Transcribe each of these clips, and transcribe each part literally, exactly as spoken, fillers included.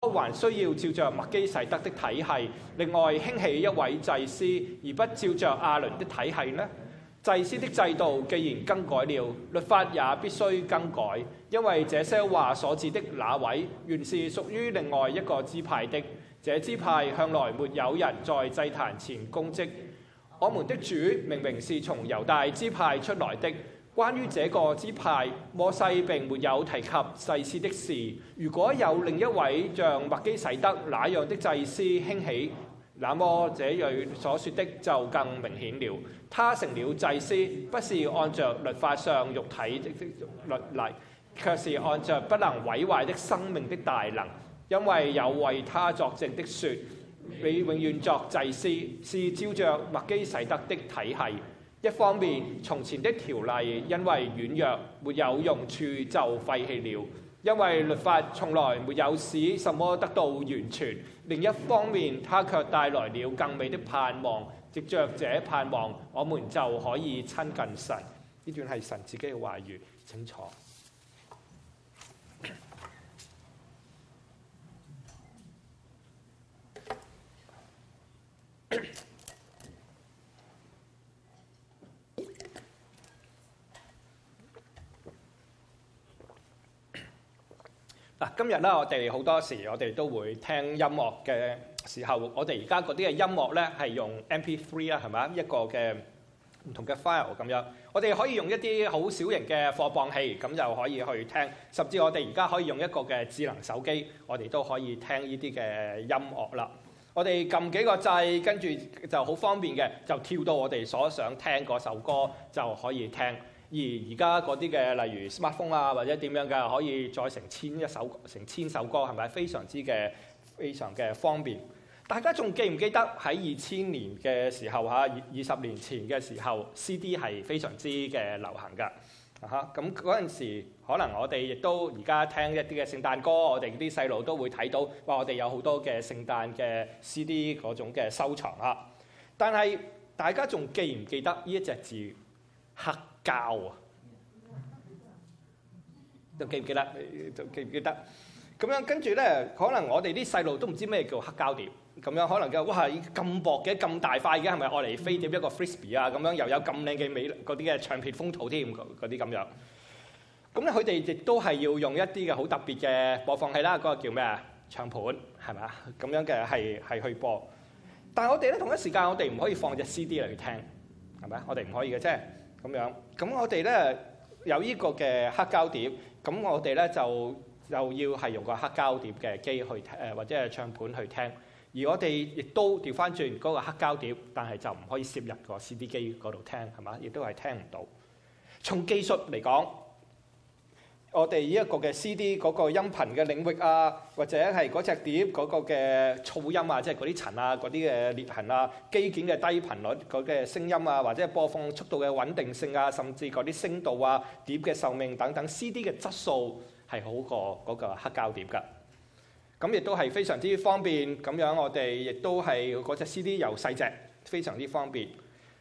還需要照着麥基洗德的體系，另外興起一位祭司，而不照着亞倫的體系呢？祭司的制度既然更改了，律法也必須更改，因為這些話所指的那位，原是屬於另外一個支派的。這支派向來沒有人在祭壇前供職。我們的主明明是從猶大支派出來的。關於這個支派，摩西並沒有提及祭司的事。如果有另一位像麥基洗德那樣的祭司興起，那麼這樣所說的就更明顯了。他成了祭司，不是按着律法上肉體的律例，卻是按着不能毀壞的生命的大能。因為有為他作證的說，你永遠作祭司，是照着麥基洗德的體系。一方面，從前的條例因為軟弱沒有用處就廢棄了，因為律法從來沒有使什麼得到完全。另一方面，它卻帶來了更美的盼望，藉着這盼望，我們就可以親近神。呢段係神自己嘅話語，清楚。嗱，今日咧，我哋好多時，我哋都會聽音樂嘅時候，我哋而家嗰啲嘅音樂咧係用 M P 三 啦，係咪？一個嘅唔同嘅 file 咁樣。我哋可以用一啲好小型嘅貨磅器，咁就可以去聽。甚至我哋而家可以用一個嘅智能手機，我哋都可以聽呢啲嘅音樂啦。我哋撳幾個掣，跟住就好方便嘅，就跳到我哋所想聽嗰首歌就可以聽。而而家嗰啲嘅，例如 smartphone 啊，或者點樣嘅，可以再成千一首、成千首歌，係咪非常之嘅、非常嘅方便？大家仲記唔記得喺二千年嘅時候嚇，二二十年前嘅時候 ，C D 係非常之嘅流行㗎嚇。咁嗰陣時，可能我哋亦都而家聽一啲嘅聖誕歌，我哋啲細路都會睇到，話我哋有好多嘅聖誕嘅 C D 嗰種嘅收藏嚇。但係大家仲記唔記得呢一隻字黑膠啊？仲記唔記得？仲記唔記得？咁樣跟住咧，可能我哋啲細路都唔知咩叫黑膠碟。咁樣可能嘅，哇！咁薄嘅，咁大塊嘅，係咪愛嚟飛碟一個 frisbee 啊？咁樣又有咁靚嘅美嗰啲嘅唱片封套添，嗰啲咁樣。咁咧，佢哋亦都係要用一啲嘅好特別嘅播放器啦。嗰個叫咩啊？唱盤係咪啊？咁樣嘅係係去播。但係我哋咧，同一時間，我哋唔可以放隻 C D 嚟去聽，係咪啊？我哋唔可以嘅啫。咁樣，咁我哋咧有呢個嘅黑膠碟，咁我哋咧就又要係用個黑膠碟嘅機去誒，或者係唱盤去聽。而我哋亦都調翻轉嗰個黑膠碟，但係就唔可以攝入個 C D 機嗰度聽，係嘛？亦都係聽唔到。從技術嚟講，我哋呢一個嘅 C D 嗰個音頻嘅領域啊，或者係嗰隻碟嗰個嘅噪音啊，即係嗰啲塵啊、嗰啲嘅裂痕啊、機件嘅低頻率嗰嘅聲音啊，或者係播放速度嘅穩定性啊，甚至嗰啲聲度啊、碟嘅壽命等等 ，C D 嘅質素係好過嗰個黑膠碟㗎。咁亦都係非常之方便，咁樣我哋亦都係嗰隻 C D 又細隻，非常之方便。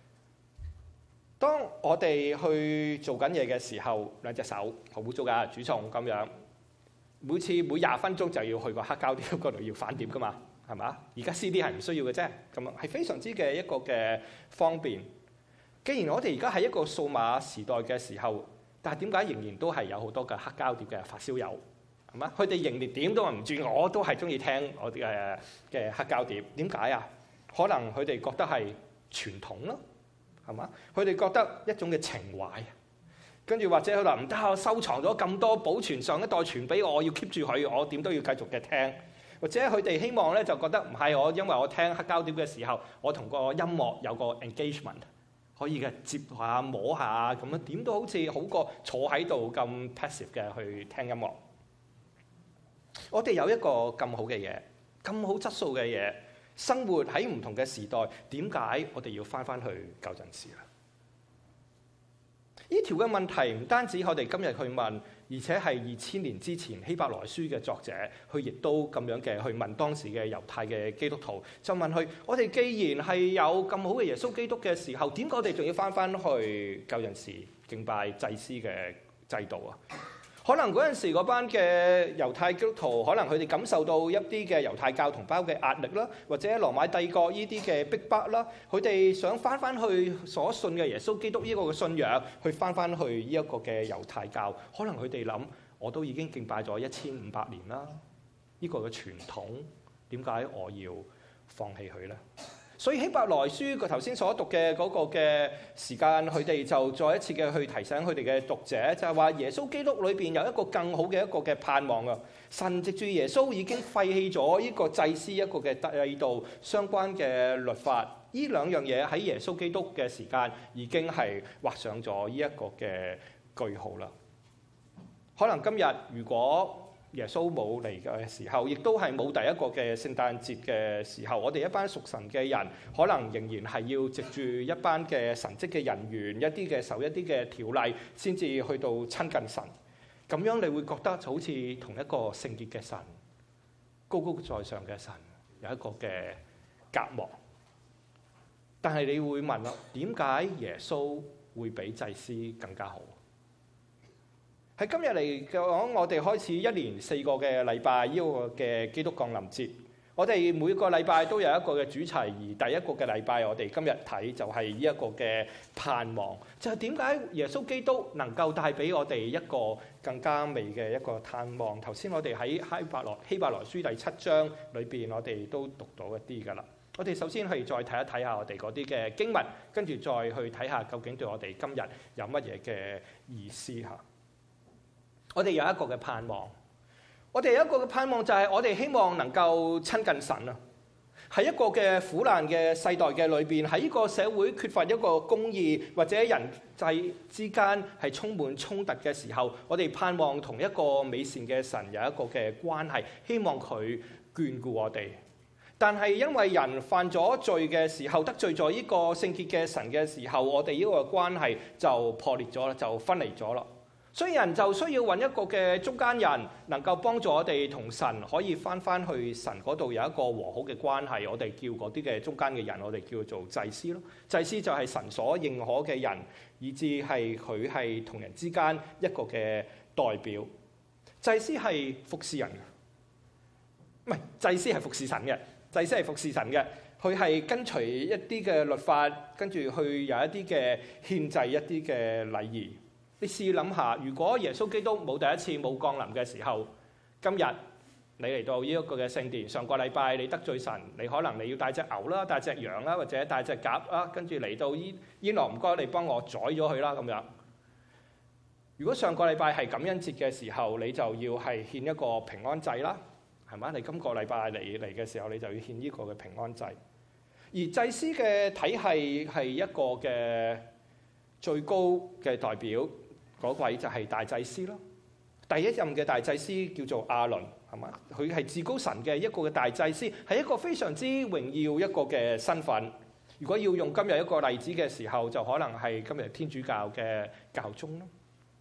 當我哋去做緊嘢嘅時候，兩隻手好污糟㗎，煮餸咁樣，每次每廿分鐘就要去個黑膠碟嗰度要反碟㗎嘛，係嘛？而家 C D 係唔需要嘅啫，咁啊係非常之嘅一個嘅方便。既然我哋而家喺一個數碼時代嘅時候，但係點解仍然都係有好多嘅黑膠碟嘅發燒友？係嘛？佢哋仍然點都話唔轉，我都係中意聽我啲嘅嘅黑膠碟。點解啊？可能佢哋覺得係傳統咯，係嘛？佢哋覺得一種嘅情懷，跟住或者佢話唔得，我收藏咗咁多，保存上一代傳俾我，我要 keep 住佢，我點都要繼續嘅聽。或者佢哋希望咧就覺得唔係我，因為我聽黑膠碟嘅時候，我同個音樂有個 engagement，可以嘅接下摸下咁樣，點都好似好過坐喺度咁 passive 嘅去聽音樂。我哋有一個咁好嘅嘢，咁好質素嘅嘢，生活喺唔同嘅時代，點解我哋要翻翻去舊陣時啊？呢條嘅問題唔單止我哋今日去問，而且係二千年之前希伯來書嘅作者，佢亦都咁樣嘅去問當時嘅猶太嘅基督徒，就問佢：我哋既然係有咁好嘅耶穌基督嘅時候，點解我哋仲要翻翻去舊陣時敬拜祭司嘅制度啊？ 可能嗰陣時嗰班嘅猶太基督徒，可能佢哋感受到一啲嘅猶太教同胞嘅壓力啦，或者羅馬帝國呢啲嘅逼迫啦，佢哋想翻翻去所信嘅耶穌基督呢個嘅信仰，去翻翻去呢一個嘅猶太教。可能佢哋諗，我都已經敬拜咗一千五百年啦，呢個嘅傳統，點解我要放棄佢呢？所以希伯來書佢頭先所讀嘅嗰個嘅時間，佢哋就再一次嘅去提醒佢哋嘅讀者，就係話耶穌基督裏邊有一個更好嘅一個嘅盼望啊！神藉住耶穌已經廢棄咗呢個祭司一個嘅制度相關嘅律法，呢兩樣嘢喺耶穌基督嘅時間已經係畫上咗呢一個嘅句號啦。可能今日如果耶穌冇嚟嘅時候，亦都係冇第一個嘅聖誕節嘅時候，我哋一班屬神嘅人，可能仍然係要藉住一班嘅神職嘅人員，一啲嘅受一啲嘅條例，先至去到親近神。咁樣你會覺得就好似同一個聖潔嘅神，高高在上嘅神有一個嘅隔膜。但係你會問啦，點解耶穌會比祭司更加好？喺今日嚟講，我哋開始一年四個嘅禮拜呢個嘅基督降臨節。我哋每個禮拜都有一個嘅主題，而第一個嘅禮拜我哋今日睇就係呢一個嘅盼望，就係點解耶穌基督能夠帶俾我哋一個更加美嘅一個盼望。頭先我哋喺希伯來希伯來書第七章裏邊，我哋都讀到一啲㗎啦。我哋首先係再睇一睇下我哋嗰啲嘅經文，跟住再去睇下究竟對我哋今日有乜嘢嘅意思嚇。我哋有一個嘅盼望，我哋有一個嘅盼望就係我哋希望能夠親近神啊！喺一個嘅苦難嘅世代嘅裏邊，喺呢個社會缺乏一個公義或者人際之間係充滿衝突嘅時候，我哋盼望同一個美善嘅神有一個嘅關係，希望佢眷顧我哋。但係因為人犯咗罪嘅時候，得罪咗呢個聖潔嘅神嘅時候，我哋呢個關係就破裂咗啦，就分離咗啦。所以人就需要揾一個嘅中間人，能夠幫助我哋同神可以翻翻去神嗰度有一個和好嘅關係。我哋叫嗰啲嘅中間嘅人，我哋叫做祭司咯。祭司就係神所認可嘅人，以至係佢係同人之間一個嘅代表。祭司係服侍人嘅，唔係祭司係服侍神嘅。祭司係服侍神嘅，佢係跟隨一啲嘅律法，跟住去有一啲嘅獻祭一啲嘅禮儀。你試諗下，如果耶穌基督冇第一次冇降臨嘅時候，今日你嚟到呢一個嘅聖殿，上個禮拜你得罪神，你可能你要帶隻牛啦，帶隻羊啦，或者帶隻鴿啦，跟住嚟到依依諾，唔該你幫我宰咗佢啦咁樣。如果上個禮拜係感恩節嘅時候，你就要係獻一個平安祭啦，係嘛？你今個禮拜嚟嚟嘅時候，你就要獻呢個嘅平安祭。而祭司嘅體系係一個嘅最高嘅代表。嗰位就係大祭司咯，第一任嘅大祭司叫做亞倫，係嘛？佢係至高神嘅一個嘅大祭司，係一個非常之榮耀一個嘅身份。如果要用今日一個例子嘅時候，就可能係今日天主教嘅教宗咯。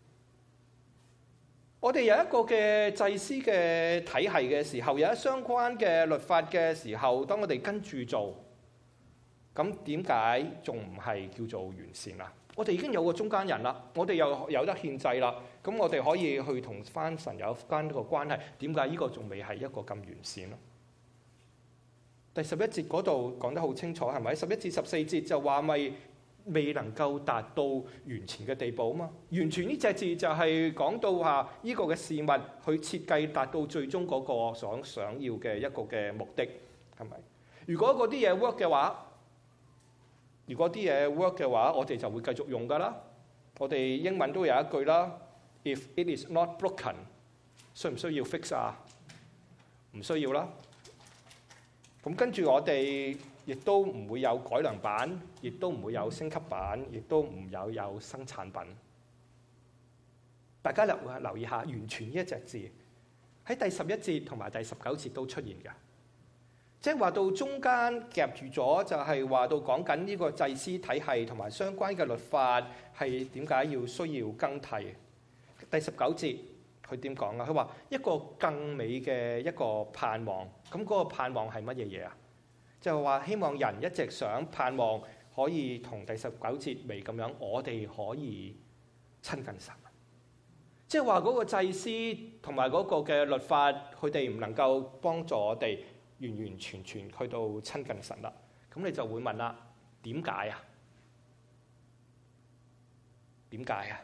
我哋有一個嘅祭司嘅體系嘅時候，有一相關嘅律法嘅時候，當我哋跟住做，咁點解仲唔係叫做完善啊？我哋已經有個中間人啦，我哋又有得獻祭啦，咁我哋可以去同翻神有翻個關係。點解呢個仲未係一個咁完善咯？第十一節嗰度講得好清楚，係咪？十一至十四節就話咪未能夠達到完全嘅地步啊嘛。完全呢隻字就係講到話呢個嘅事物去設計達到最終嗰個想想要嘅一個嘅目的，係咪？如果嗰啲嘢 work 嘅話，如果啲嘢 work 嘅話，我哋就會繼續用噶啦。我哋英文都有一句啦 ，If it is not broken， 需唔需要 fix 啊？唔需要啦。咁跟住我哋亦都唔會有改良版，亦都唔會有升級版，亦都唔有有新產品。大家留留意下，完全呢一隻字喺第十一節同埋第十九節都出現嘅。即係話到中間夾住咗，就係話到講緊呢個祭司體系同埋相關嘅律法係點解要需要更替。第十九節佢點講啊？佢話一個更美嘅一個盼望，咁嗰個盼望係乜嘢嘢啊？就係話希望人一直想盼望可以同第十九節尾咁樣，我哋可以親近神。 即係話嗰個祭司同埋嗰個嘅律法，佢哋唔能夠幫助我哋完完全全去到親近神啦。咁你就會問啦，點解啊？點解啊？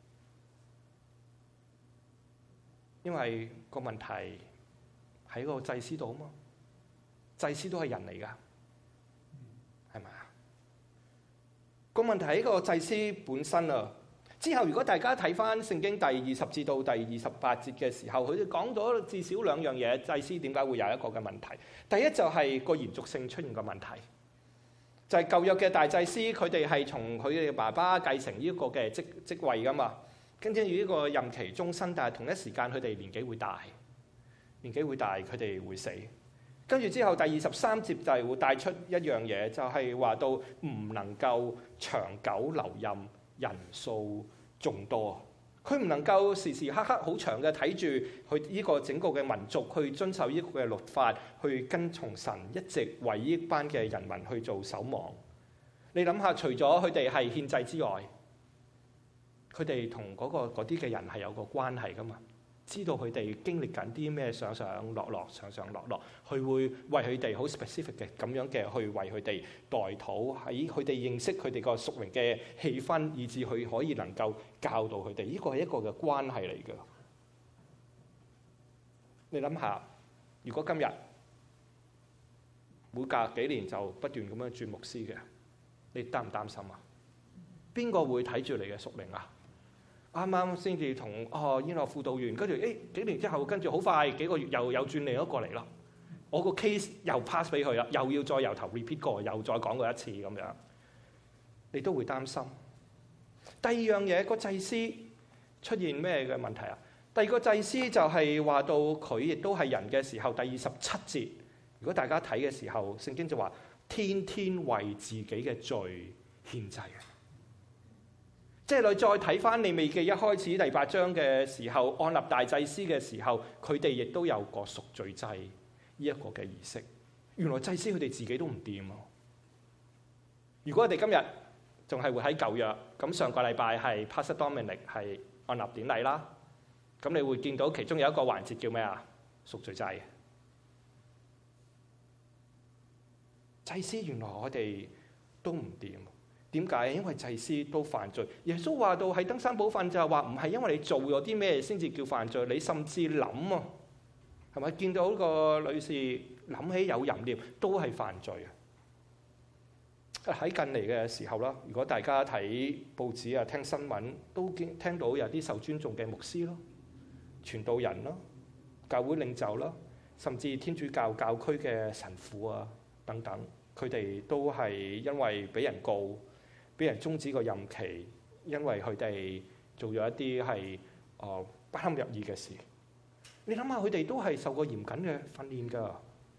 因為個問題喺個祭司度啊嘛，祭司都係人嚟㗎，係咪啊？個問題喺個祭司本身啊。之後，如果大家睇翻聖經第二十至到第二十八節嘅時候，佢哋講咗至少兩樣嘢，祭司點解會有一個嘅問題？第一就係個延續性出現個問題，就係舊約嘅大祭司，佢哋係從佢哋嘅爸爸繼承呢個嘅職職位噶嘛，跟住呢個任期終身，但係同一時間佢哋年紀會大，年紀會大，佢哋會死。跟住之後第二十三節就係會帶出一樣嘢，就係話到唔能夠長久留任，人數眾多，佢唔能夠時時刻刻好長嘅睇住佢呢個整個嘅民族去遵守呢個嘅律法，去跟從神，一直為呢班嘅人民去做守望。你諗下，除咗佢哋係獻祭之外，佢哋同嗰個嗰啲嘅人係有個關係噶嘛？知道佢哋經歷緊啲咩上上落落、上上落落，佢會為佢哋好 specific 嘅咁樣嘅去為佢哋代禱，喺佢哋認識佢哋個屬靈嘅氣氛，以至佢可以能夠教導佢哋。呢個係一個嘅關係嚟嘅。你諗下，如果今日每隔幾年就不斷咁樣轉牧師嘅，你擔唔擔心啊？邊個會睇住你嘅屬靈啊？啱啱先至同哦醫樂輔導員，跟住誒幾年之後，跟住好快幾個月又有轉另一個嚟啦。我個 case 又 pass 俾佢啦，又要再由頭 repeat 過，又再講過一次咁樣，你都會擔心。第二樣嘢，個祭司出現咩嘅問題啊？第二個祭司就係話到佢亦都係人嘅時候，第二十七節，如果大家睇嘅時候，聖經就話天天為自己嘅罪獻祭啊！即係你再睇翻利未記一開始第八章嘅時候，按立大祭司嘅時候，佢哋亦都有個贖罪祭呢一個嘅儀式。原來祭司佢哋自己都唔掂啊！如果我哋今日仲係活喺舊約，咁上個禮拜係 Pastor Dominic 係按立典禮啦，咁你會見到其中有一個環節叫咩啊？贖罪祭。祭司原來我哋都唔掂。點解？因為祭司都犯罪。耶穌話到喺登山寶訓就係話，唔係因為你做咗啲咩先至叫犯罪，你甚至諗啊，係咪見到個女士諗起有淫念都係犯罪啊？喺近嚟嘅時候啦，如果大家睇報紙啊、聽新聞，都見聽到有啲受尊重嘅牧師咯、傳道人咯、教會領袖啦，甚至天主教教區嘅神父啊等等，佢哋都係因為俾人告，俾人終止個任期，因為佢哋做咗一啲係誒不堪入耳嘅事。你諗下，佢哋都係受過嚴謹嘅訓練㗎，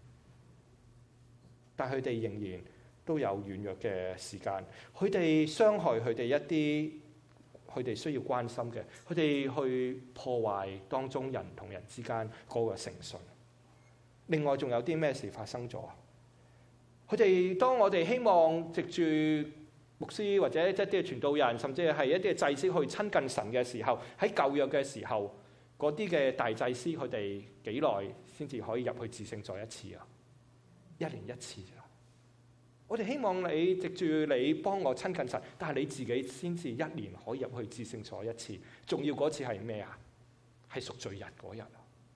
但係佢哋仍然都有軟弱嘅時間。佢哋傷害佢哋一啲佢哋需要關心嘅，佢哋去破壞當中人同人之間嗰個誠信。另外仲有啲咩事發生咗？佢哋當我哋希望藉住牧師或者即係啲傳道人，甚至係一啲祭司去親近神嘅時候，喺舊約嘅時候，嗰啲嘅大祭司佢哋幾耐先至可以入去至聖所一次啊？一年一次咋？我哋希望你藉住你幫我親近神，但係你自己先至一年可以入去至聖所一次。重要嗰次係咩啊？係贖罪日嗰日啊！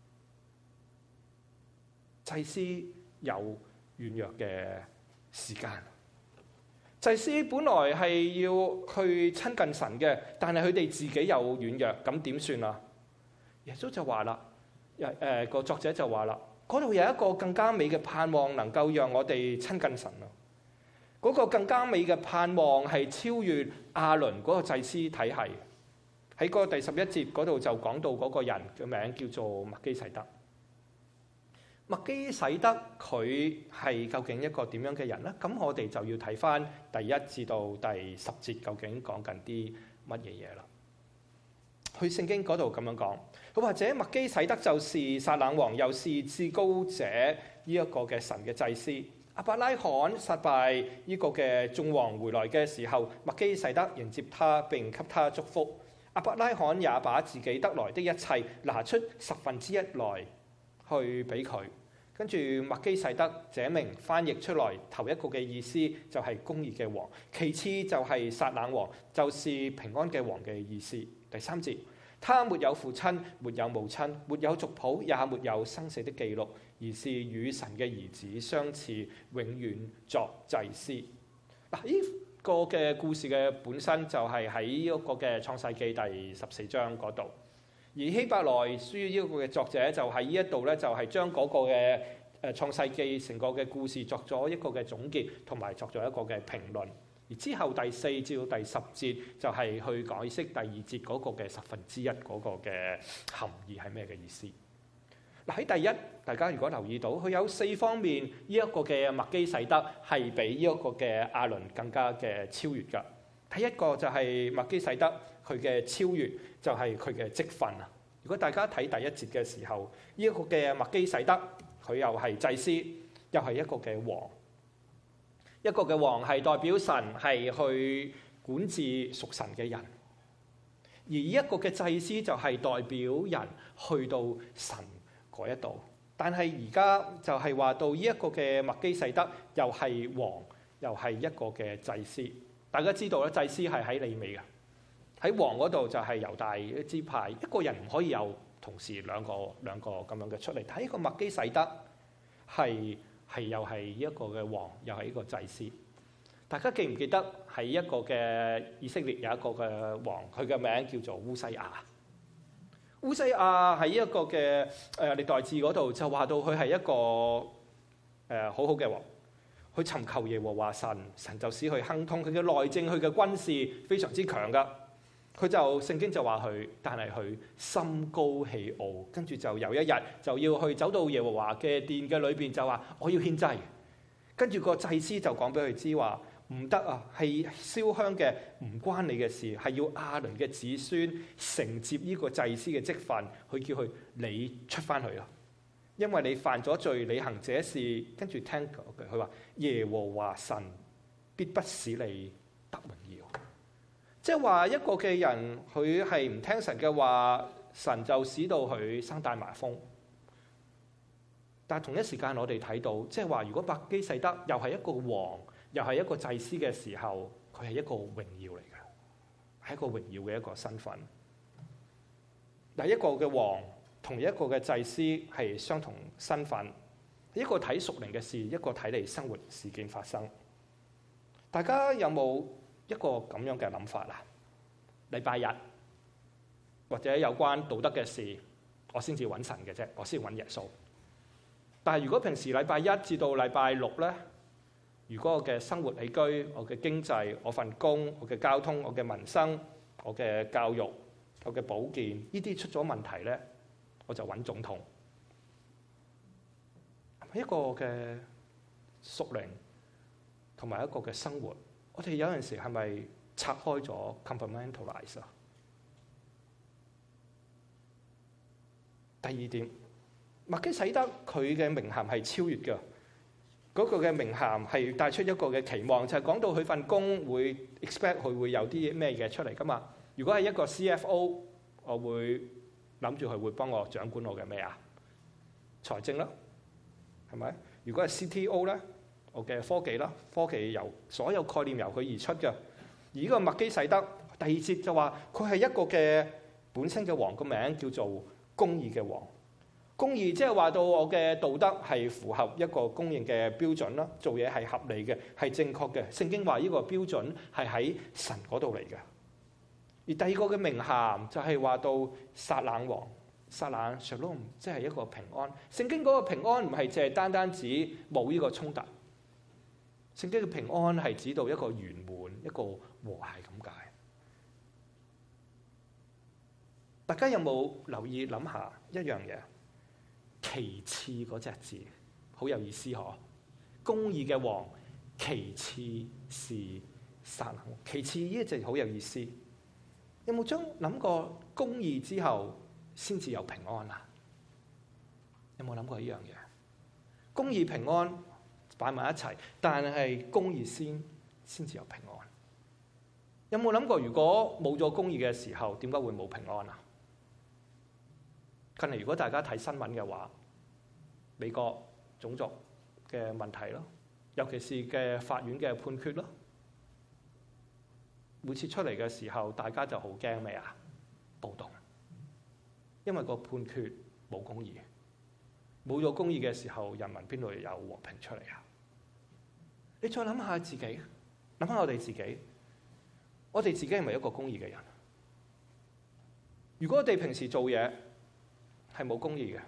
祭司有軟弱嘅時間。祭司本來係要去親近神嘅，但係佢哋自己有軟弱，咁點算啊？耶穌就話啦，誒、呃、個作者就話啦，嗰度有一個更加美嘅盼望，能夠讓我哋親近神啊！嗰、那個更加美嘅盼望係超越亞倫嗰個祭司體系。喺嗰個第十一節嗰度就講到嗰個人嘅名叫做麥基洗德。麥基洗德佢係究竟一個點樣嘅人呢？咁我哋就要睇翻第一至到第十節究竟講緊啲乜嘢嘢啦。去聖經嗰度咁樣講，佢或者麥基洗德就是撒冷王，又是至高者呢一個嘅神嘅祭司。亞伯拉罕殺敗呢個嘅眾王回來嘅時候，麥基洗德迎接他並給他祝福。 亞伯拉罕也把自己得來的一切拿出十分之一來去俾佢。跟住麥基洗德這名翻譯出來，頭一個嘅意思就係公義嘅王，其次就係撒冷王，就是平安嘅王嘅意思。第三節，他沒有父親，沒有母親，沒有族譜，也沒有生死的記錄，而是與神嘅兒子相似，永遠作祭司。嗱，呢個嘅故事嘅本身就係喺呢個嘅創世記第十四章嗰度。而希伯來書呢個嘅作者就喺呢一度咧，就係將嗰個嘅誒創世記成個嘅故事作咗一個嘅總結，同埋作咗一個嘅評論。而之後第四至到第十節就係去解釋第二節嗰個嘅十分之一嗰個嘅含義係咩嘅意思。嗱，喺第一，大家如果留意到，佢有四方面呢一個嘅麥基洗德係比呢一個嘅亞倫更加嘅超越㗎。第一個就係麥基洗德佢嘅超越就係佢嘅職分啊！如果大家睇第一節嘅時候，呢、這、一個嘅麥基洗德佢又係祭司，又係一個嘅王。一個嘅王係代表神係去管治屬神嘅人，而一個嘅祭司就係代表人去到神嗰一度。但係而家就係話到呢一個嘅麥基洗德又係王，又係一個嘅祭司。大家知道咧，祭司係喺利未嘅，喺王嗰度就係猶大支派。一個人唔可以有同時兩個兩個咁樣嘅出嚟。睇個麥基洗德係係又係一個嘅王，又係一個祭司。大家記唔記得喺一個嘅以色列有一個嘅王，佢嘅名叫做烏西亞。烏西亞喺一個嘅誒歷代志嗰度就話到佢係一個誒、呃、好好嘅王。去尋求耶和華神，神就使佢亨通。佢嘅內政，佢嘅軍事非常之強噶。佢就聖經就話佢，但係佢心高氣傲，跟住就有一日就要去走到耶和華嘅殿嘅裏邊，就話我要獻祭。跟住個祭司就講俾佢知話唔得啊，係燒香嘅唔關你嘅事，係要亞倫嘅子孫承接呢個祭司嘅職分，佢叫佢你出翻去啦。因為你犯咗罪，你行這事，跟住聽佢，佢話耶和華神必不使你得榮耀。即係話一個嘅人，佢係唔聽神嘅話，神就使到佢生大麻風。但係同一時間，我哋睇到，即係話如果麥基洗德又係一個王，又係一個祭司嘅時候，佢係一個榮耀嚟嘅，係一個榮耀嘅一個身份。嗱，一個嘅王同一個嘅祭司係相同身份，一個睇屬靈嘅事，一個睇你生活事件發生。大家有冇一個咁樣嘅諗法啊？禮拜日或者有關道德嘅事，我先至揾神嘅啫，我先揾耶穌。但係如果平時禮拜一至到禮拜六咧，如果我嘅生活起居、我嘅經濟、我份工、我嘅交通、我嘅民生、我嘅教育、我嘅保健，呢啲出咗問題咧，我就揾總統。一個嘅屬靈同埋一個嘅生活，我哋有陣時係咪拆開咗 compartmentalize 啊？第二點，麥基洗德佢嘅名銜係超越嘅，嗰、那個嘅名銜係帶出一個嘅期望，就係、是、講到佢份工會 expect 佢會有啲咩嘢出嚟噶嘛。如果係一個 C F O， 我會諗住佢會幫我掌管我嘅咩啊？財政啦，係咪？如果係 C T O 咧，我嘅科技啦，科技由所有概念由佢而出嘅。而呢個麥基洗德第二節就話佢係一個嘅本身嘅王，個名叫做公義嘅王。公義即係話到我嘅道德係符合一個公認嘅標準啦，做嘢係合理嘅，係正確嘅。聖經話呢個標準係喺神嗰度嚟嘅。而第二個嘅名銜就係話到撒冷王，撒冷 Shalom， 即係一個平安。聖經嗰個平安唔係淨係單單指冇呢個衝突，聖經嘅平安係指到一個圓滿、一個和諧咁解。大家有冇留意諗下一樣嘢？其次嗰隻字好有意思嗬，公義嘅王，其次是撒冷王。其次呢一隻好有意思。有冇將諗過公義之後先至有平安啊？有冇諗過呢樣嘢？公義平安擺埋一齊，但係公義先先至有平安。 有冇諗過，如果冇咗公義嘅時候，點解會冇平安啊？近嚟如果大家睇新聞嘅話，美國種族嘅問題咯，尤其是嘅法院嘅判決咯，每次出嚟嘅時候，大家就好驚咩啊？暴動，因為個判決冇公義，冇咗公義嘅時候，人民邊度有和平出嚟啊？你再諗下自己，諗下我哋自己，我哋自己係咪一個公義嘅人？如果我哋平時做嘢係冇公義嘅，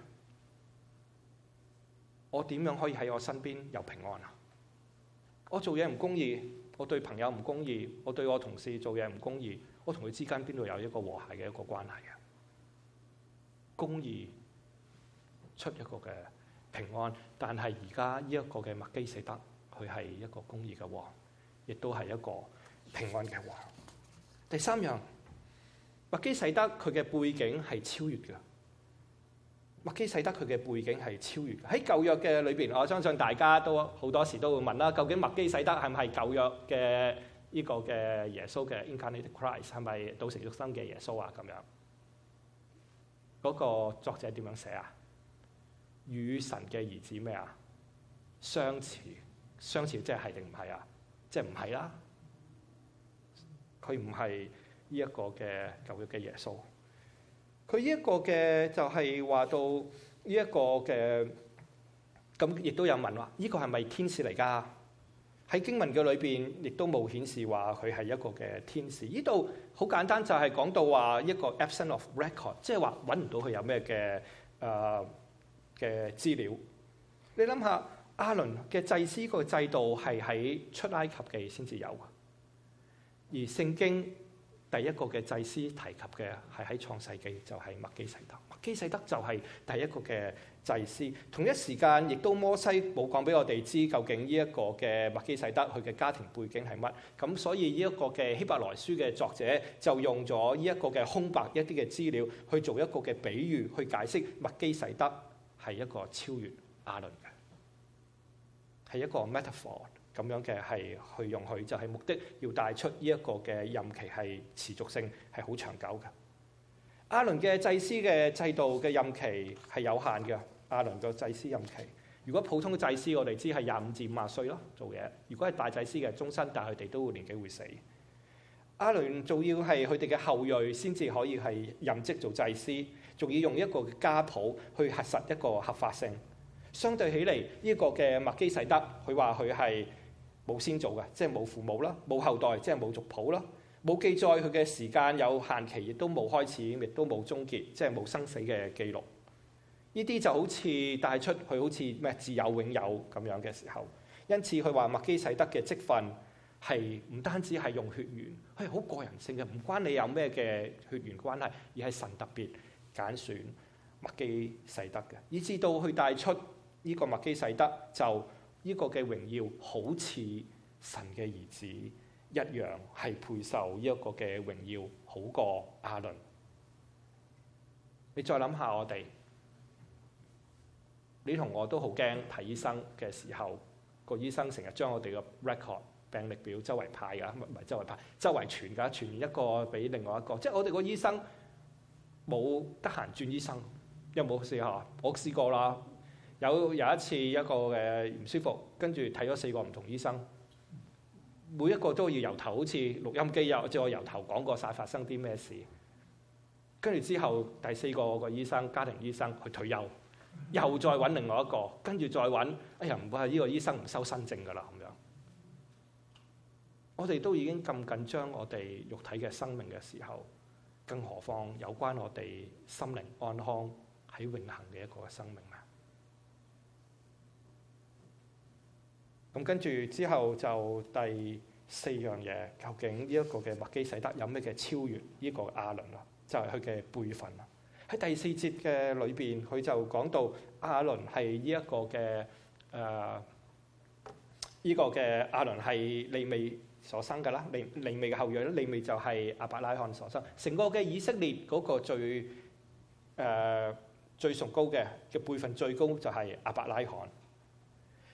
我點樣可以喺我身邊有平安啊？我做嘢唔公義，我對朋友唔公義，我對我同事做嘢唔公義，我同佢之間邊度有一個和諧嘅一個關係啊？公義出一個嘅平安，但係而家呢一個嘅麥基洗德，佢係一個公義嘅王，亦都係一個平安嘅王。第三樣，麥基洗德佢嘅背景係超越嘅。麥基洗德佢嘅背景係超越嘅。喺舊約嘅裏邊，我相信大家都好多時都會問啦，究竟麥基洗德係唔係舊約嘅呢個嘅耶穌嘅 Incarnate Christ， 係咪道成肉身嘅耶穌啊？咁樣嗰、那個作者點樣寫啊？與神嘅兒子咩啊？相似，相似即係係定唔係啊？即係唔係啦？佢唔係呢一個嘅舊約嘅耶穌。佢呢一個嘅就係話到呢一個嘅，咁亦都有問話，呢個係咪天使嚟㗎？喺經文嘅裏邊，亦都冇顯示話佢係一個嘅天使。呢度好簡單，就係講到話一個 absence of record，即係話揾唔到佢有咩嘅誒嘅資料。你諗下，亞倫嘅祭司個制度係喺出埃及記先至有嘅，而聖經第一個嘅祭司提及嘅係喺創世記，就係麥基洗德。麥基洗德就係第一個嘅祭司。同一時間，亦都摩西冇講俾我哋知究竟呢一個嘅麥基洗德佢嘅家庭背景係乜。咁所以呢一個嘅希伯來書嘅作者就用咗呢一個嘅空白一啲嘅資料去做一個嘅比喻，去解釋麥基洗德係一個超越亞倫嘅，係一個 metaphor。咁樣嘅係去用佢，就係、是、目的要帶出呢一個嘅任期係持續性係好長久嘅。亞倫嘅祭司嘅制度嘅任期係有限嘅。亞倫嘅祭司任期，如果普通嘅祭司我哋知係廿五至五十歲咯做嘢。如果係大祭司嘅終身，但係佢哋都會年紀會死。亞倫仲要係佢哋嘅後裔先至可以係任職做祭司，仲要用一個家譜去核實一個合法性。相對起嚟，呢、這個嘅麥基洗德，佢話佢係冇先祖嘅，即係冇父母啦，冇後代，即係冇族譜啦，冇記載佢嘅時間有限期，亦都冇開始，亦都冇終結，即係冇生死嘅記錄。呢啲就好似帶出佢好似咩自有永有咁樣嘅時候，因此佢話麥基洗德嘅職分係唔單止係用血緣，係好個人性嘅，唔關你有咩嘅血緣關係，而係神特別揀選麥基洗德嘅，以至到去帶出呢個麥基洗德就。呢個嘅榮耀好似神嘅兒子一樣，係配受呢一個嘅榮耀，好過亞倫。你再諗下我哋，你同我都好驚睇醫生嘅時候，個醫生成日將我哋嘅 record 病歷表周圍派㗎，唔係周圍派，周圍傳㗎，傳一個俾另外一個。即係我哋個醫生冇得閒轉醫生，有冇試下？我試過啦。有有一次一個嘅唔舒服，跟住睇咗四個唔同醫生，每一個都要由頭好似錄音機有，即係我由頭講過晒發生啲咩事。跟住之後第四個個醫生家庭醫生去退休，又再揾另外一個，跟住再揾，哎呀唔會係呢個醫生唔收新症㗎啦咁樣。我哋都已經咁緊張我哋肉體嘅生命嘅時候，更何況有關我哋心靈安康喺永恆嘅一個生命啊！咁跟住之後就第四樣嘢，究竟呢一個嘅麥基洗德有咩嘅超越呢個亞倫啦？就係佢嘅輩分啦。喺第四節嘅裏邊，佢就講到亞倫係呢一個嘅誒呢個嘅亞倫係利未所生㗎啦，利利未嘅後裔咧，利未就係亞伯拉罕所生。成個嘅以色列嗰個最誒、呃、最崇高嘅嘅輩分最高就係亞伯拉罕。呢、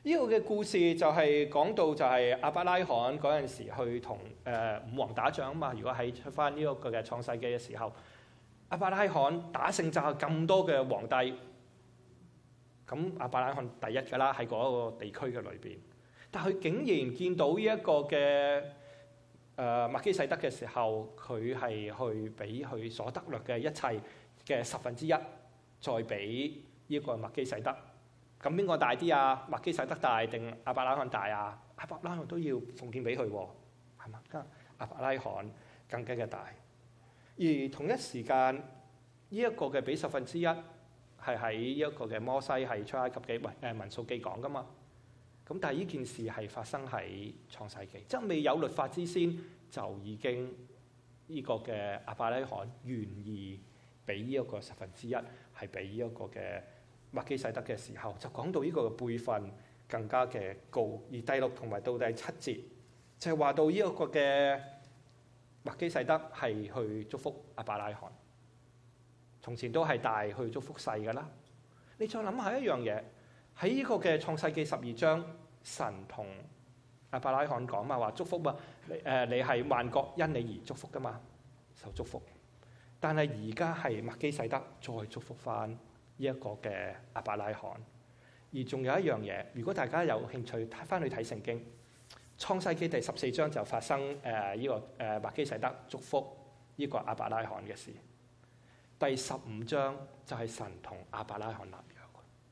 呢個嘅故事就係講到就係亞伯拉罕嗰陣時去同誒五王打仗啊嘛。如果喺出翻呢一個嘅創世記嘅時候，亞伯拉罕打勝仗咁多嘅皇帝，咁亞伯拉罕第一㗎啦，喺嗰個地區嘅裏邊。但佢竟然見到呢一個嘅誒麥基洗德嘅時候，佢係去俾佢所得掠嘅一切嘅十分之一，再俾呢個麥基洗德。咁邊個大啲啊？麥基洗德大定亞伯拉罕大啊？亞伯拉罕都要奉獻俾佢喎，係嘛？亞伯拉罕更加嘅大。而同一時間，呢、這、一個嘅俾十分之一係喺呢一個嘅摩西係出埃及記喂誒民數記講噶嘛。咁但係呢件事係發生喺創世記，即係未有律法之先就已經呢個嘅亞伯拉罕願意俾呢一個十分之一係俾呢一個嘅麥基洗德嘅時候，就講到呢個嘅輩分更加嘅高。而第六同埋到第七節就係、是、話到呢一個嘅麥基洗德係去祝福亞伯拉罕，從前都係大去祝福細㗎啦。你再諗下一樣嘢，喺呢個嘅創世記十二章，神同亞伯拉罕講嘛，話祝福嘛，誒你係萬國因你而祝福㗎嘛，受祝福。但係而家係麥基洗德再祝福翻呢一個嘅亞伯拉罕。而仲有一樣嘢，如果大家有興趣睇翻去睇聖經，創世記第十四章就發生誒呢、呃這個誒麥、呃、基洗德祝福呢個亞伯拉罕嘅事。第十五章就係神同亞伯拉罕立約。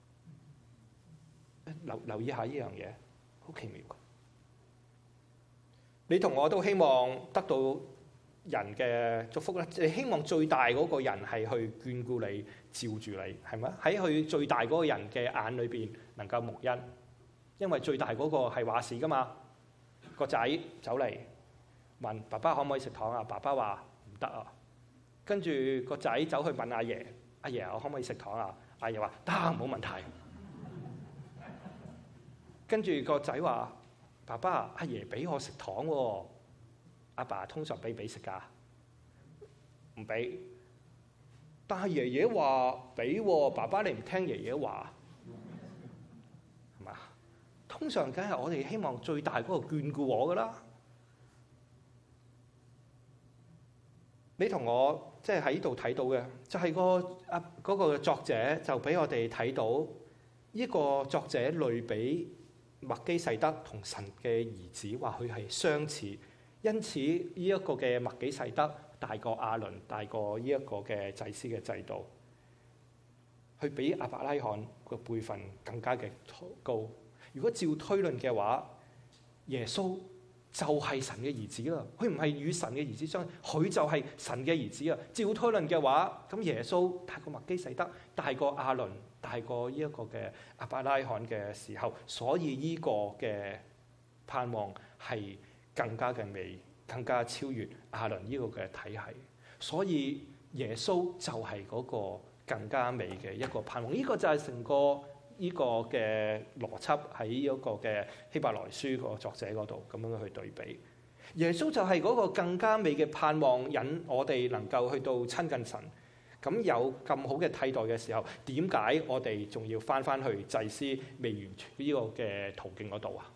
留留意下呢樣嘢，好奇妙。你同我都希望得到人嘅祝福啦。你希望最大嗰個人係去眷顧你、照住你，係咪？喺佢最大嗰個人嘅眼裏邊能夠蒙恩，因為最大嗰個係話事噶嘛。個仔走嚟問爸爸可唔可以食糖啊？爸爸話唔得啊。跟住個仔走去問阿爺：阿爺我可唔可以食糖啊？阿爺話得，冇問題。跟住個仔話：爸爸，阿爺俾我食糖喎。阿爸通常俾唔俾食㗎？唔俾。但係爺爺話俾喎，爸爸你唔聽爺爺話，係嘛？通常梗係我哋希望最大嗰個眷顧我㗎啦。你同我即係喺呢度睇到嘅，就係、是、個啊嗰、那個作者就俾我哋睇到呢個作者類比麥基洗德同神嘅兒子，話佢係相似，因此呢一個嘅麥基洗德大過亞倫，大過呢一個嘅祭司嘅制度，佢比亞伯拉罕個輩分更加嘅高。如果照推論嘅話，耶穌就係神嘅兒子啦，佢唔係與神嘅兒子相，佢就係神嘅兒子啊！照推論嘅話，咁耶穌大過麥基洗德，大過亞倫，大過呢一個嘅亞伯拉罕嘅時候，所以呢個嘅盼望係更加嘅美，更加超越亞倫呢個嘅體系。所以耶穌就係嗰個更加美嘅一個盼望。呢、這個就係成個呢個嘅邏輯喺呢個嘅希伯來書個作者嗰度咁樣去對比。耶穌就係嗰個更加美嘅盼望，引我哋能夠去到親近神。咁有咁好嘅替代嘅時候，點解我哋仲要翻翻去祭司未完全呢個嘅途徑嗰度啊？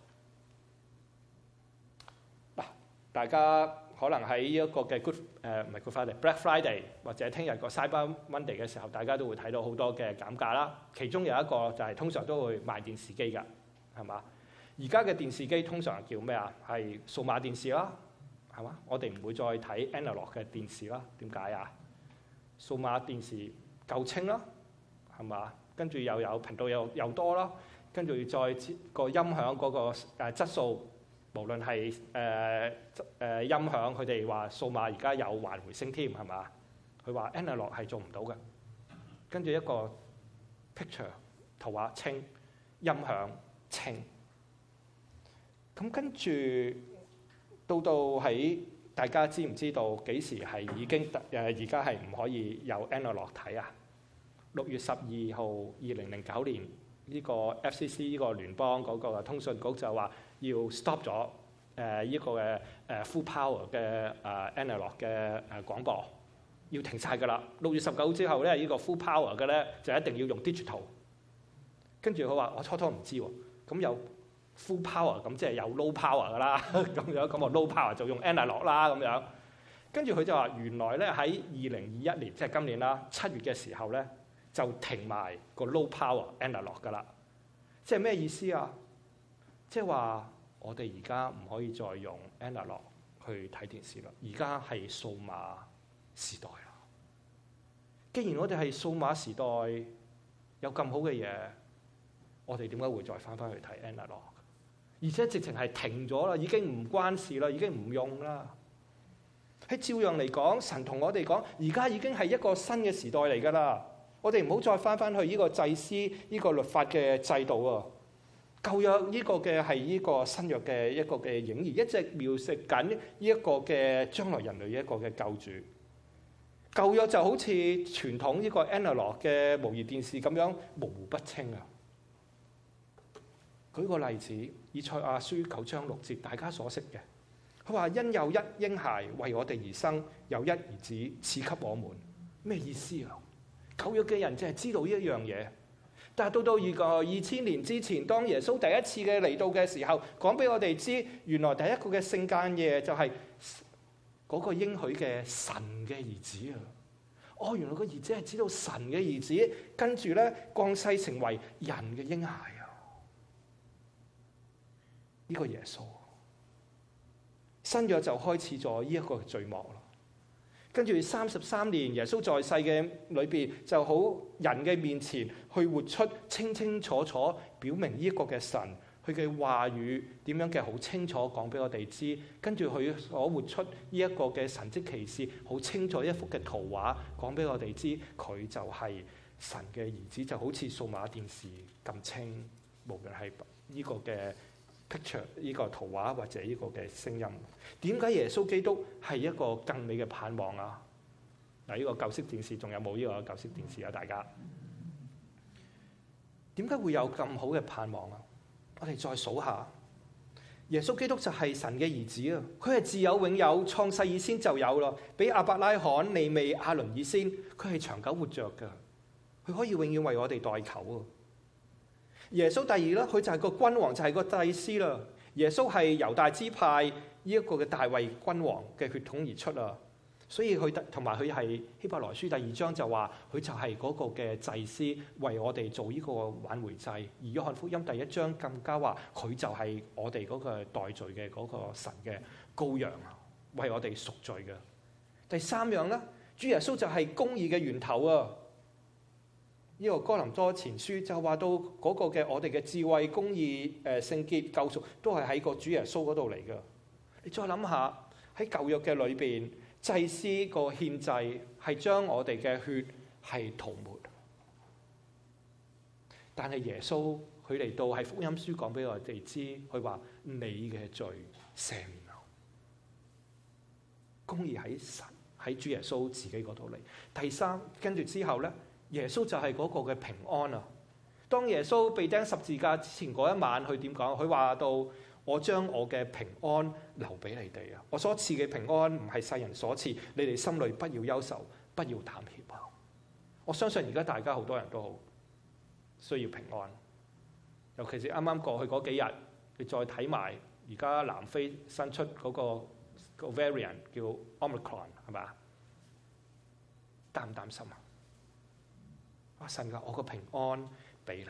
嗱，大家可能喺呢一個嘅 Good 誒唔係 Good Friday、Black Friday 或者聽日個 Cyber Monday 嘅時候，大家都會睇到好多嘅減價啦。其中有一個就係通常都會賣電視機㗎，係嘛？而家嘅電視機通常叫咩啊？係數碼電視啦，係嘛？我哋唔會再睇 analog 嘅電視啦。點解啊？數碼電視夠清啦，係嘛？跟住又有頻道又又多啦，跟住再個音響嗰個誒質素。無論係誒誒音響，佢哋話數碼而家有環回聲添，係嘛？佢話 analog 係做唔到嘅。跟住一個 picture 圖畫清，音響清。咁跟住到到喺大家知唔知道幾時係已經誒而家係唔可以有 analog 睇啊？六月十二號二零零九年。呢個 F C C 呢個聯邦嗰個通訊局就話要 stop 咗誒呢個嘅誒 full power 嘅誒 analog 嘅誒廣播，要停晒㗎啦。六月十九之後咧，呢個 full power 嘅咧就一定要用 digital。跟住佢話：我初初唔知喎。 咁有 full power， 咁即係有 low power 噶啦，咁樣咁我 low power 就用 analog 啦咁樣。跟住佢就話原來咧喺二零二一年，即係今年啦，七月嘅時候咧就停埋個 low power analog 噶啦。即係咩意思啊？即係話我哋而家唔可以再用 analog 去睇電視啦，而家係數碼時代啦。既然我哋係數碼時代，有咁好嘅嘢，我哋點解會再翻返去睇 analog？ 而且直情係停咗啦，已經唔關事啦，已經唔用啦。喺照樣嚟講，神同我哋講，而家已經係一個新嘅時代嚟㗎啦。我哋唔好再翻返去呢個祭司呢個律法嘅制度啊。舊約呢個嘅係呢個新約嘅一個嘅影兒，一直描述緊呢一個嘅將來人類一個嘅救主。舊約就好似傳統呢個 analog 嘅模擬電視咁樣模糊不清啊。舉個例子，以賽亞書九章六節，大家所識嘅，佢話因有一嬰孩為我哋而生，有一兒子賜給我們。咩意思啊？舊約嘅人淨係知道呢一樣嘢。但係到到二個二千年之前，當耶穌第一次嘅嚟到嘅時候，講俾我哋知，原來第一個嘅聖誕夜就係嗰個應許嘅神嘅兒子啊！哦，原來個兒子係知道神嘅兒子，跟住咧降世成為人嘅嬰孩啊！呢、這個耶穌，新約就開始咗呢一個序幕啦。跟住三十三年，耶穌在世嘅裏邊就好人嘅面前去活出清清楚楚，表明呢一個嘅神，佢嘅話語點樣嘅好清楚講俾我哋知。跟住佢所活出呢一個嘅神蹟奇事，好清楚一幅嘅圖畫講俾我哋知，佢就係神嘅兒子，就好似數碼電視咁清，無論係呢個嘅picture 呢個圖畫或者呢個嘅聲音。點解耶穌基督係一個更美嘅盼望啊？嗱，呢個舊式電視仲有冇呢個舊式電視啊？大家點解會有咁好嘅盼望啊？我哋再數下，耶穌基督就係神嘅兒子啊！佢係自有永有，創世以先就有咯。比亞伯拉罕、利未、亞倫以先，佢係長久活着噶，佢可以永遠為我哋代求啊！耶穌第二啦，佢就係個君王，就係、是、個祭司啦。耶穌係猶大支派呢一個嘅大衛君王嘅血統而出啊，所以佢同埋佢係希伯來書第二章就話佢就係嗰個嘅祭司，為我哋做呢個挽回祭。而約翰福音第一章更加話佢就係我哋嗰個代罪嘅嗰個神嘅羔羊啊，為我哋贖罪嘅。第三樣咧，主耶穌就係公義嘅源頭啊。呢個哥林多前書就話到嗰個嘅我哋嘅智慧、公義、誒聖潔、救贖都係喺個主耶穌嗰度嚟㗎。你再諗下喺舊約嘅裏邊，祭司個獻祭係將我哋嘅血係塗抹，但係耶穌佢嚟到係福音書講俾我哋知，佢話你嘅罪赦免了。公義喺神喺主耶穌自己嗰度嚟。第三，跟住之後咧。耶穌就係嗰個嘅平安啊！當耶穌被釘十字架之前嗰一晚，佢點講？佢話到：我將我嘅平安留俾你哋啊！我所賜嘅平安唔係世人所賜，你哋心裏不要憂愁，不要膽怯啊！我相信而家大家好多人都好需要平安，尤其是啱啱過去嗰幾日，你再睇埋而家南非新出嗰個個 variant 叫 Omicron 係咪？擔唔擔心啊？阿神㗎，我個平安俾你，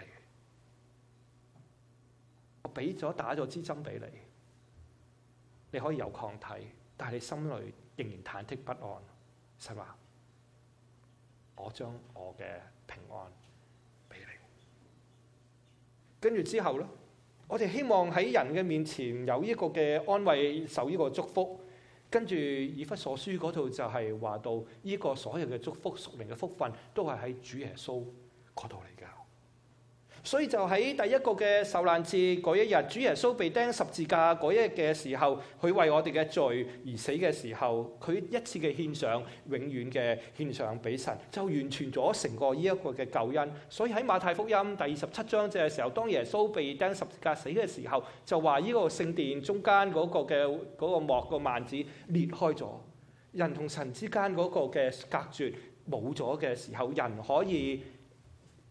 我俾咗打咗支針俾你，你可以有抗體，但係你心裏仍然忐忑不安。神話，我將我嘅平安俾你。跟住之後咧，我哋希望喺人嘅面前有呢個嘅安慰，受呢個祝福。跟住以弗所書嗰度就係話到呢個所有嘅祝福、屬靈嘅福分都係喺主耶穌嗰度嚟㗎。所以就喺第一個嘅受難節嗰一日，主耶穌被釘十字架嗰一日嘅時候，佢為我哋嘅罪而死嘅時候，佢一次嘅獻上，永遠嘅獻上俾神，就完全咗成個呢一個嘅救恩。所以喺馬太福音第二十七章嘅時候，當耶穌被釘十字架死嘅時候，就話呢個聖殿中間嗰個嘅嗰個幕個幔子裂開咗，人同神之間嗰個嘅隔絕冇咗嘅時候，人可以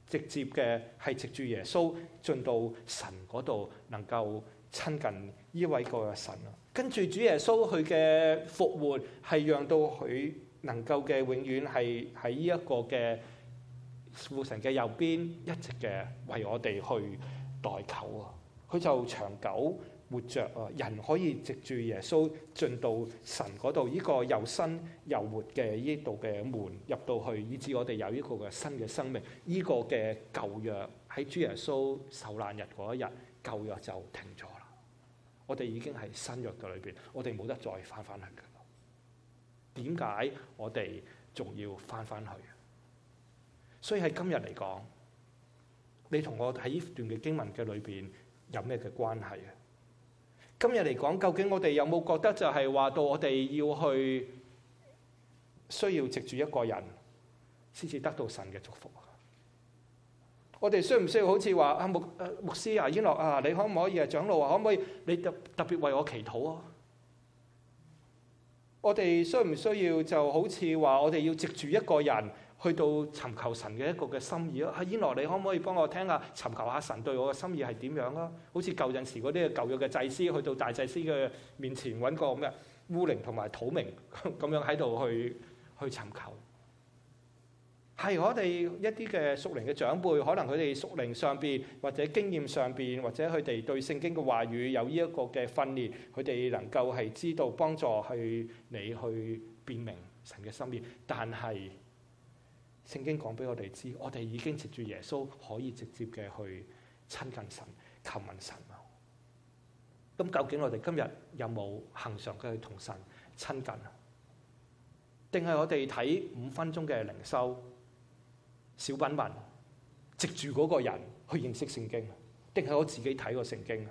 直接嘅係藉住耶穌進到神嗰度，能夠親近呢位個神啊。跟住主耶穌佢嘅復活係讓到佢能夠嘅永遠係喺呢一個嘅父神嘅右邊，一直嘅為我哋去代求啊！佢就長久活着啊！人可以藉住耶穌進到神嗰度，呢個又新又活嘅呢度嘅門入到去，以致我哋有呢個嘅新嘅生命。呢個嘅舊約喺主耶穌受難日嗰一日，舊約就停咗啦。我哋已經係新約嘅裏邊，我哋冇得再翻翻去嘅。點解我哋仲要翻翻去？所以喺今日嚟講，你同我喺呢段嘅經文嘅裏邊有咩嘅關係啊？今日嚟講，究竟我哋有冇覺得就係話到我哋要去需要藉住一個人先至得到神嘅祝福啊？我哋需唔需要好似話啊牧誒牧師啊燕樂啊，你可唔可以啊長老啊，可唔可以你特特別為我祈禱啊？我哋需唔需要就好似話我哋要藉住一個人去到尋求神嘅一個嘅心意啊？阿燕樂，你可唔可以幫我聽下尋求下神對我嘅心意係點樣啊？好似舊陣時嗰啲舊約嘅祭司去到大祭司嘅面前揾個咩烏靈同埋土明咁樣喺度去去尋求。係我哋一啲嘅屬靈嘅長輩，可能佢哋屬靈上邊或者經驗上邊，或者佢哋對聖經嘅話語有呢一個嘅訓練，佢哋能夠係知道幫助去你去辨明神嘅心意。但係聖經講俾我哋知，我哋已經藉住耶穌可以直接嘅去親近神、求問神啊。咁究竟我哋今日有冇恆常嘅去同神親近啊？定係我哋睇五分鐘嘅靈修小品文，藉住嗰個人去認識聖經？定係我自己睇個聖經？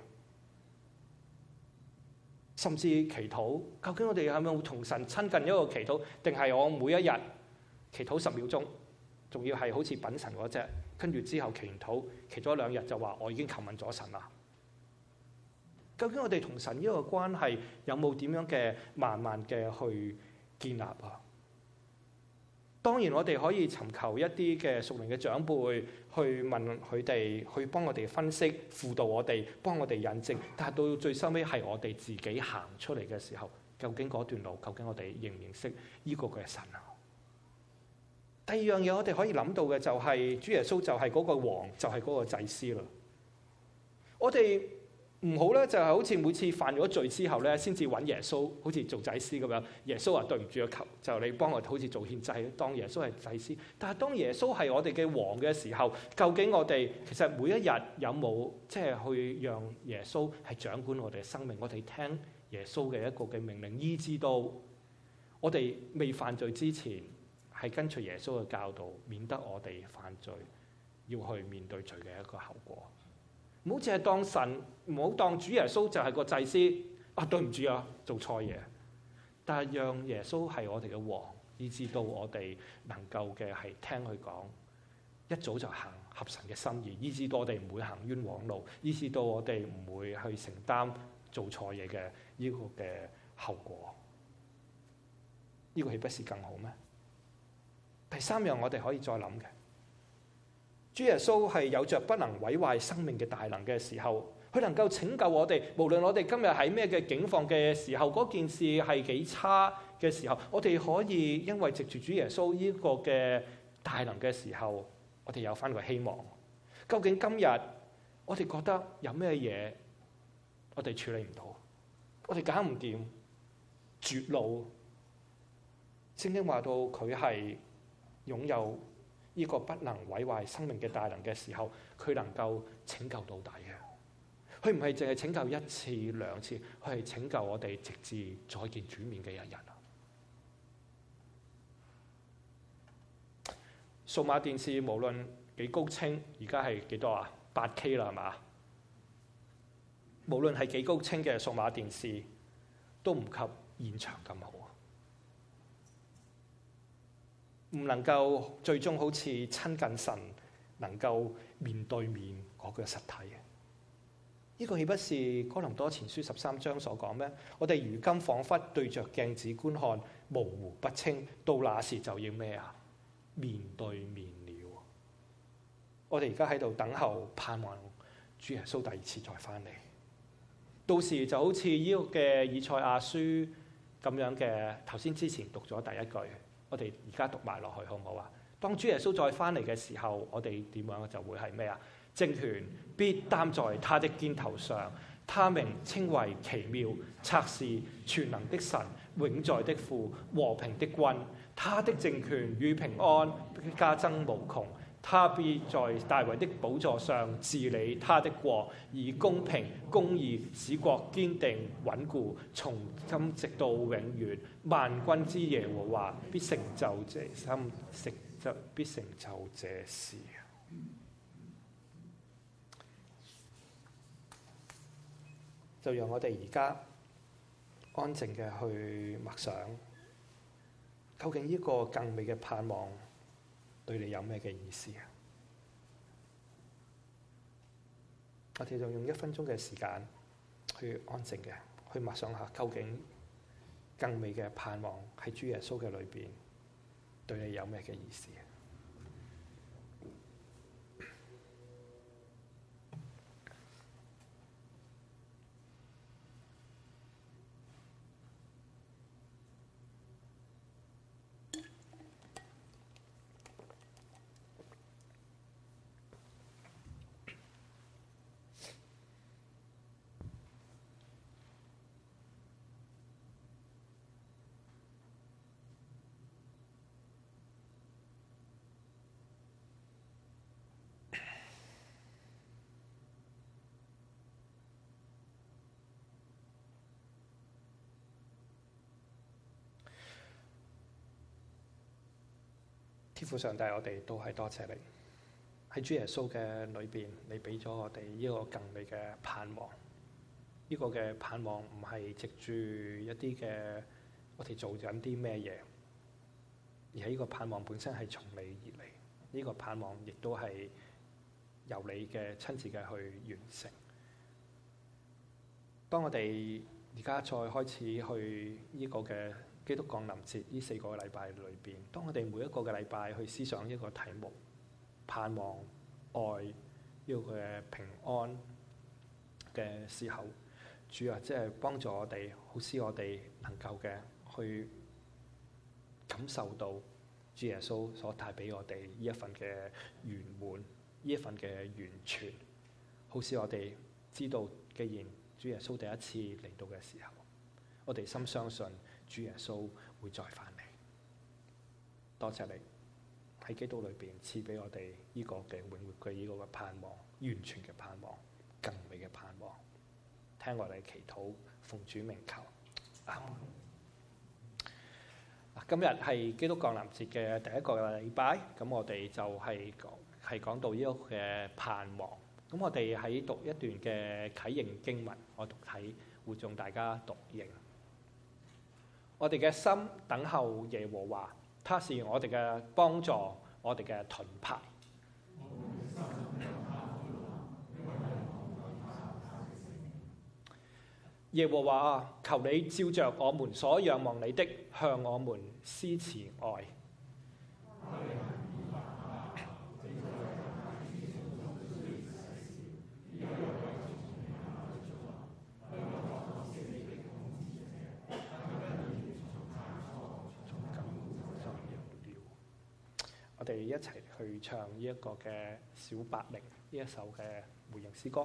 甚至祈禱，究竟我哋係咪會同神親近一個祈禱？定係我每一日祈禱十秒鐘？仲要係好似品神嗰隻，跟住之後祈完禱，祈咗兩日就話我已經求問咗神啦。究竟我哋同神呢個關係有冇點樣嘅慢慢嘅去建立啊？當然我哋可以尋求一啲嘅屬靈嘅長輩去問佢哋，去幫我哋分析、輔導我哋，幫我哋引證。但係到最收尾係我哋自己行出嚟嘅時候，究竟嗰段路，究竟我哋認唔認識呢個嘅神啊？第二樣嘢我哋可以諗到嘅就係主耶穌就係嗰個王，就係嗰個祭司啦。我哋唔好咧，就係好似每次犯咗罪之後咧，先至揾耶穌，好似做祭司咁樣。耶穌話對唔住啊，求就你幫我好似做獻祭，當耶穌係祭司。但係當耶穌係我哋嘅王嘅時候，究竟我哋其實每一日有冇即係去讓耶穌係掌管我哋嘅生命？我哋聽耶穌嘅一個嘅命令，以致到我哋未犯罪之前，係跟隨耶穌嘅教導，免得我哋犯罪，要去面對罪嘅一個後果。唔好淨係當神，唔好當主耶穌就係個祭司啊！對唔住啊，做錯嘢。但係讓耶穌係我哋嘅王，以至到我哋能夠嘅係聽佢講，一早就行合神嘅心意，以至到我哋唔會行冤枉路，以至到我哋唔會去承擔做錯嘢嘅呢個嘅後果。呢個豈不是更好咩？第三樣我哋可以再諗嘅，主耶穌係有着不能毀壞生命嘅大能嘅時候，佢能夠拯救我哋，無論我哋今日喺咩嘅境況嘅時候，嗰件事係幾差嘅時候，我哋可以因為藉住主耶穌呢個嘅大能嘅時候，我哋有翻個希望。究竟今日我哋覺得有咩嘢我哋處理唔到，我哋搞唔掂，絕路？聖經話到佢係擁有呢個不能毀壞生命嘅大能嘅時候，佢能夠拯救到底嘅。佢唔係淨係拯救一次兩次，佢係拯救我哋直至再見主面嘅一日啊！數碼電視無論幾高清，而家係幾多啊？八 K 啦，係嘛？無論係幾高清嘅數碼電視，都唔及現場咁好。唔能夠最終好似親近神，能夠面對面嗰個實體嘅。呢個豈不是哥林多前書十三章所講咩？我哋如今彷彿對着鏡子觀看，模糊不清，到那時就要咩啊？面對面了。 我哋而家喺度等候盼望主耶穌第二次再翻嚟。到時就好似呢個嘅以賽亞書咁樣嘅，頭先之前讀咗第一句，我哋而家讀埋落去好唔好啊？當主耶穌再翻嚟嘅時候，我哋點樣就會係咩啊？政權必擔在他的肩頭上，他名稱為奇妙、策士、全能的神、永在的父、和平的君。他的政權與平安加增無窮。他必在大衛的寶座上治理他的國，以公平公義使國堅定穩固，從今直到永遠。萬軍之耶和華必成就這心，成就必成就這事。就讓我哋而家安靜嘅去默想，究竟呢個更美嘅盼望對你有咩嘅意思啊？我哋就用一分鐘嘅時間去安靜嘅去默想下，究竟更美嘅盼望喺主耶穌嘅裏邊對你有咩嘅意思？天父上帝，我哋都係多謝你喺主耶穌嘅裏邊，你俾咗我哋呢個更美嘅盼望。呢個嘅盼望唔係藉住一啲嘅我哋做緊啲咩嘢，而係呢個盼望本身係從你而嚟。呢個盼望亦都係由你嘅親自嘅去完成。當我哋而家再開始去呢個嘅基督降臨節呢四個禮拜裏邊，當我哋每一個嘅禮拜去思想一個題目，盼望愛呢個嘅平安嘅時候，主啊，即係幫助我哋，好使我哋能夠嘅去感受到主耶穌所帶俾我哋呢一份嘅圓滿，呢一份嘅完全，好使我哋知道，既然主耶穌第一次嚟到嘅時候，我哋深相信主耶穌會再返嚟。多謝你喺基督裏邊賜俾我哋呢個嘅永活嘅呢個嘅盼望，完全嘅盼望，更美嘅盼望。聽我哋祈禱，奉主名求，阿門。今日係基督降臨節嘅第一個禮拜，咁我哋就係講係講到呢個嘅盼望。咁我哋喺讀一段嘅啟應經文，我讀睇，會眾大家讀應。我哋嘅心等候耶和華，他是我哋嘅幫助，我哋嘅盾牌。耶和華啊，求你照着我們所仰望你的，向我們施慈愛。我哋一齊去唱呢一個嘅小百靈呢一首嘅回應詩歌。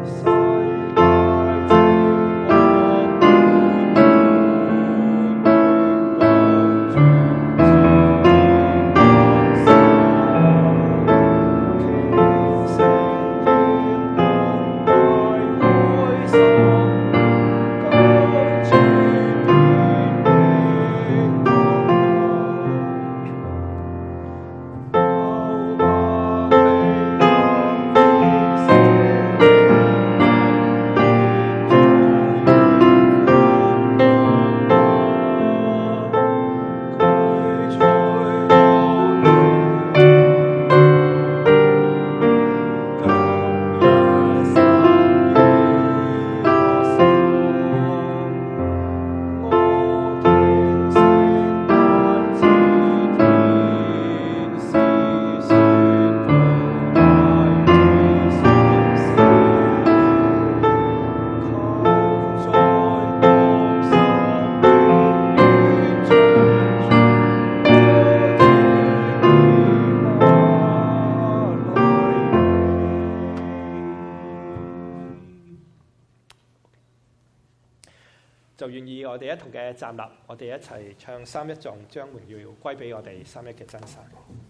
就願意我哋一同嘅站立，我哋一齊唱三一頌，將榮耀歸俾我哋三一嘅真神。